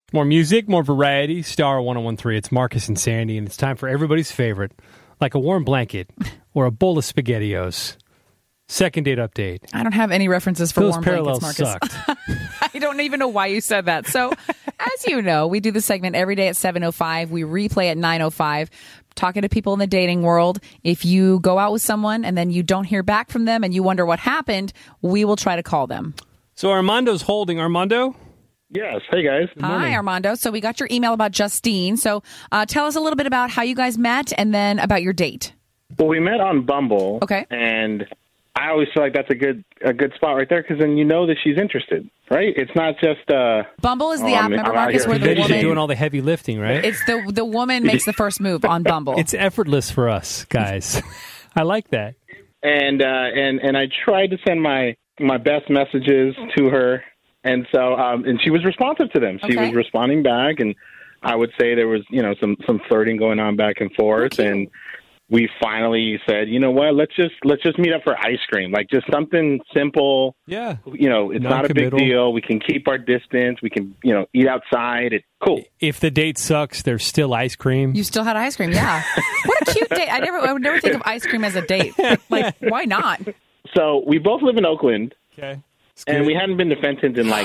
More music, more variety. Star 1013. It's Marcus and Sandy, and it's time for everybody's favorite, like a warm blanket or a bowl of SpaghettiOs. Second date update. I don't have any references for Those warm parallels blankets, Marcus. sucked. I don't even know why you said that. So, as you know, we do the segment every day at 7:05. We replay at 9:05. Talking to people in the dating world. If you go out with someone and then you don't hear back from them and you wonder what happened, we will try to call them. So Armando's holding. Armando? Yes. Hey, guys. Hi, Armando. So we got your email about Justine. So tell us a little bit about how you guys met and then about your date. Well, we met on Bumble. Okay. And I always feel like that's a good spot right there because then you know that she's interested, right? It's not just Bumble is the app, remember, Marcus, where the Then she's woman doing all the heavy lifting, right? it's the woman makes the first move on Bumble. It's effortless for us, guys. I like that. and I tried to send my best messages to her, and so and she was responsive to them. She Okay. was responding back, and I would say there was some flirting going on back and forth, cute. and we finally said, you know what, let's just meet up for ice cream, like just something simple. Yeah. It's not a big Non-committal. deal. We can keep our distance. We can eat outside. It's cool. If the date sucks, there's still ice cream. You still had ice cream, yeah. What a cute date. I would never think of ice cream as a date. Like, why not? So we both live in Oakland. Okay. And we hadn't been to Fenton in like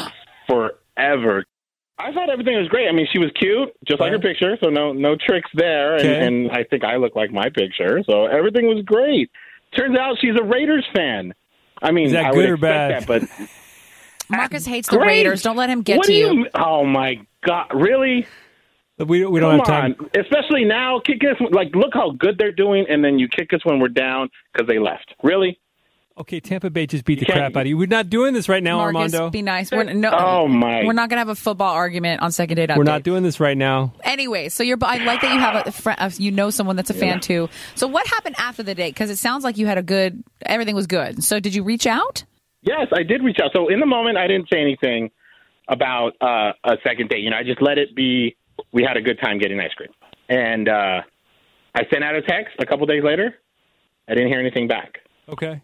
forever. I thought everything was great. I mean, she was cute, just like her picture, so no tricks there. Okay. And I think I look like my picture, so everything was great. Turns out she's a Raiders fan. I mean, Is that I good would or bad? expect that, but Marcus hates the great. Raiders. Don't let him get What to do you. Oh my God, really? We don't Come have time. on, especially now. Kick us like look how good they're doing, and then you kick us when we're down because they left. Really? Okay, Tampa Bay just beat the can't- crap out of you. We're not doing this right now, Marcus, Armando. be nice. Oh my! We're not going to have a football argument on second date update. We're not doing this right now. Anyway, so I like that you have a friend, someone that's a fan too. So what happened after the date? Because it sounds like you had everything was good. So did you reach out? Yes, I did reach out. So in the moment, I didn't say anything about a second date. I just let it be. We had a good time getting ice cream. And I sent out a text a couple days later. I didn't hear anything back. Okay.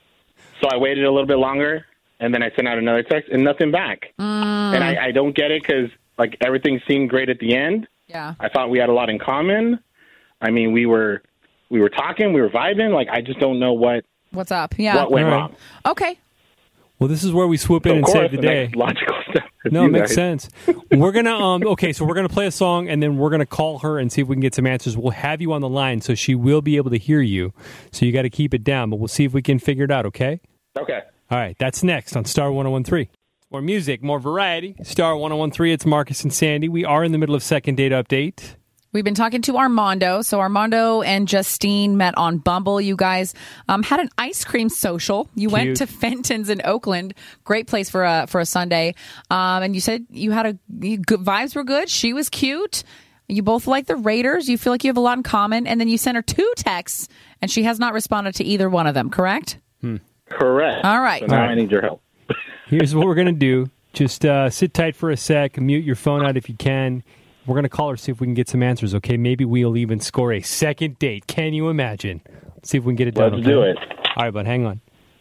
So I waited a little bit longer, and then I sent out another text and nothing back. And I don't get it because, like, everything seemed great at the end. Yeah. I thought we had a lot in common. I mean, we were talking, we were vibing. Like, I just don't know What's up? Yeah. what went All right. wrong. Okay. Well, this is where we swoop in Of and course, save the day. next logical step. is No, you it makes guys. sense. We're gonna so we're gonna play a song and then we're gonna call her and see if we can get some answers. We'll have you on the line so she will be able to hear you. So you got to keep it down, but we'll see if we can figure it out. Okay. Okay. All right. That's next on Star 1013. More music, more variety. Star 1013. It's Marcus and Sandy. We are in the middle of second date update. We've been talking to Armando. So Armando and Justine met on Bumble. You guys had an ice cream social. You went Cute. to Fenton's in Oakland. Great place for a Sunday. And you said you had good vibes were good. She was cute. You both like the Raiders. You feel like you have a lot in common. And then you sent her 2 texts, and she has not responded to either one of them. Correct? Correct. All right. So now I need your help. Here's what we're going to do. Just sit tight for a sec. Mute your phone out if you can. We're going to call her, see if we can get some answers, okay? Maybe we'll even score a second date. Can you imagine? Let's see if we can get it done. Let's okay? do it. All right, bud. Hang on.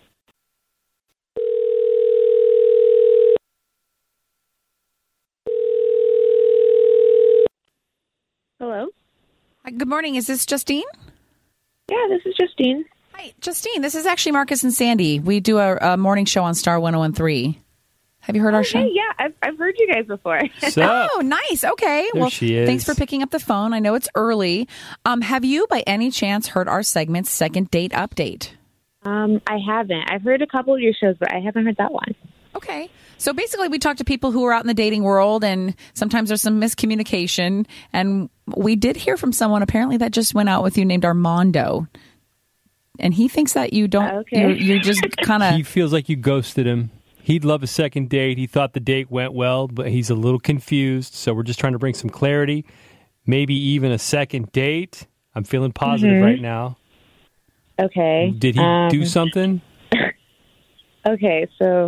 Hello? Hi, good morning. Is this Justine? Yeah, this is Justine. Hi, Justine. This is actually Marcus and Sandy. We do a morning show on Star 1013. Have you heard our show? Hey, yeah, I've heard you guys before. So, Oh, nice. Okay. There well, she is. thanks for picking up the phone. I know it's early. Have you, by any chance, heard our segment, Second Date Update? I haven't. I've heard a couple of your shows, but I haven't heard that one. Okay. So basically, we talk to people who are out in the dating world, and sometimes there's some miscommunication. And we did hear from someone, apparently, that just went out with you named Armando. And he thinks that you don't, Okay. you just kind he of, feels like you ghosted him. He'd love a second date. He thought the date went well, but he's a little confused. So we're just trying to bring some clarity. Maybe even a second date. I'm feeling positive right now. Okay. Did he do something? Okay, so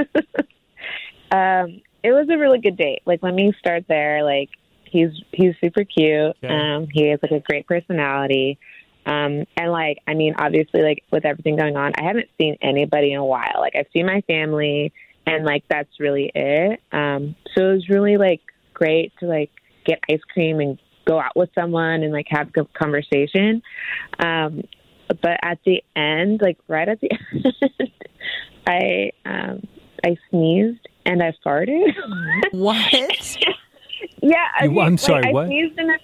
it was a really good date. Like, let me start there. Like, he's super cute. Okay. He has, like, a great personality. And, like, I mean, obviously, like, with everything going on, I haven't seen anybody in a while. Like, I've seen my family, and, like, that's really it. So it was really, like, great to like get ice cream and go out with someone and like have good conversation. But at the end, like right at the end, I sneezed and I farted. What? Yeah. I'm sorry, I what? sneezed and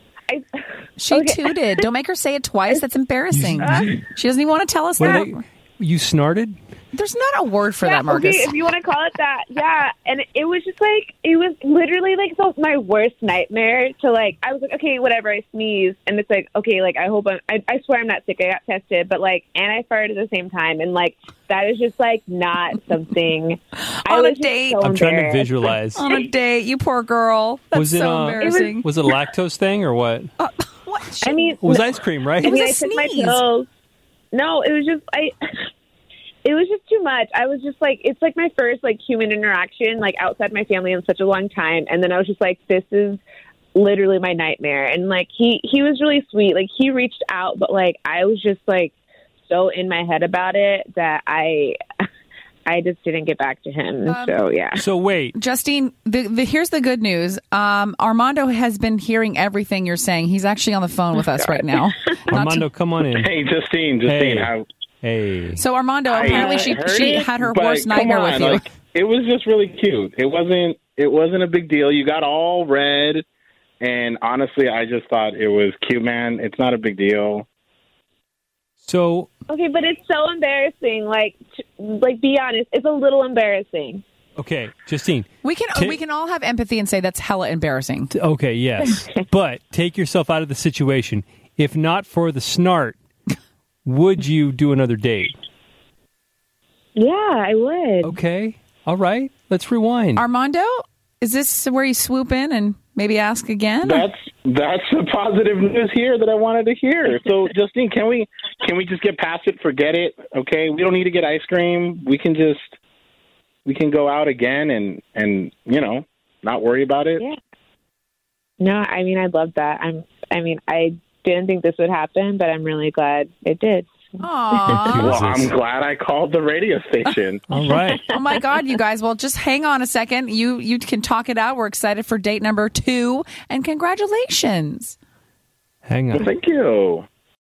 She tooted. Don't make her say it twice. That's embarrassing. She doesn't even want to tell us that. You snarted? There's not a word for that, Marcus. Okay, if you want to call it that, yeah. And it was just like, it was literally like my worst nightmare to like, I was like, okay, whatever, I sneezed. And it's like, okay, like, I hope I swear I'm not sick. I got tested, but like, and I farted at the same time. And like, that is just like not something. On a date. I'm trying to visualize. On a date, you poor girl. That's so embarrassing. Was it a lactose thing or what? What? I mean, It was ice cream, right? It was I a took my sneeze. pills. No, it was just it was just too much. I was just like, it's like my first like human interaction like outside my family in such a long time, and then I was just like, this is literally my nightmare. And like he was really sweet. Like he reached out, but like I was just like so in my head about it that I just didn't get back to him. So yeah. So wait, Justine, here's the good news. Armando has been hearing everything you're saying. He's actually on the phone with us right now. Armando, come on in. Hey, Justine, Hey. So Armando, apparently she had her worst but nightmare come on, with you. like, it was just really cute. It wasn't a big deal. You got all red, and honestly, I just thought it was cute, man. It's not a big deal. So Okay, but it's so embarrassing. Like be honest, it's a little embarrassing. okay, Justine. We can all have empathy and say that's hella embarrassing. Okay, yes, but take yourself out of the situation. If not for the snart, would you do another date? Yeah, I would. Okay, all right. Let's rewind. Armando, is this where you swoop in and maybe ask again? That's the positive news here that I wanted to hear. So, Justine, can we just get past it? Forget it. Okay, we don't need to get ice cream. We can go out again and not worry about it. Yeah. No, I mean, I'd love that. I didn't think this would happen, but I'm really glad it did. Aww. Well, I'm glad I called the radio station. All right. Oh my God, you guys. Well, just hang on a second. You can talk it out. We're excited for date number 2, and congratulations. Hang on. Thank you.